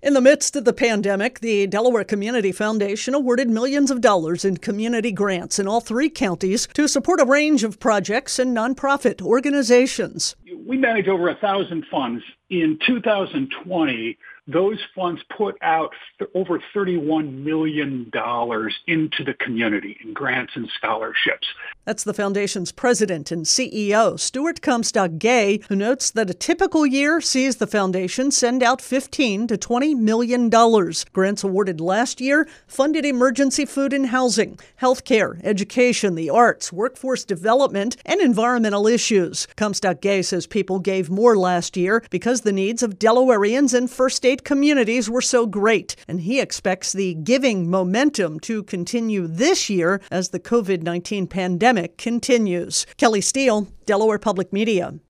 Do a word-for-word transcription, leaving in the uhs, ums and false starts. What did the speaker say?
In the midst of the pandemic, the Delaware Community Foundation awarded millions of dollars in community grants in all three counties to support a range of projects and nonprofit organizations. We manage over a thousand funds. In two thousand twenty, those funds put out th- over thirty-one million dollars into the community in grants and scholarships. That's the foundation's president and C E O, Stuart Comstock-Gay, who notes that a typical year sees the foundation send out fifteen to twenty million dollars. Grants awarded last year funded emergency food and housing, healthcare, education, the arts, workforce development, and environmental issues. Comstock-Gay says people gave more last year because the needs of Delawareans and First State communities were so great, and he expects the giving momentum to continue this year as the covid nineteen pandemic continues. Kelly Steele, Delaware Public Media.